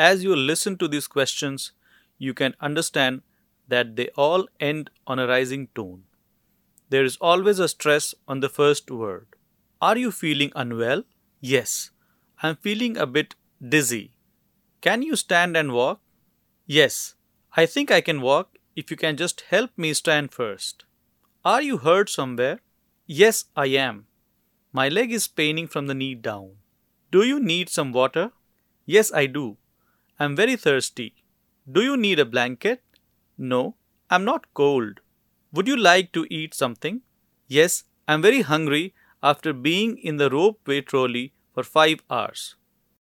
As you listen to these questions, you can understand that they all end on a rising tone. There is always a stress on the first word. Are you feeling unwell? Yes, I'm feeling a bit dizzy. Can you stand and walk? Yes, I think I can walk if you can just help me stand first. Are you hurt somewhere? Yes, I am. My leg is paining from the knee down. Do you need some water? Yes, I do. I'm very thirsty. Do you need a blanket? No, I'm not cold. Would you like to eat something? Yes, I'm very hungry after being in the ropeway trolley for 5 hours.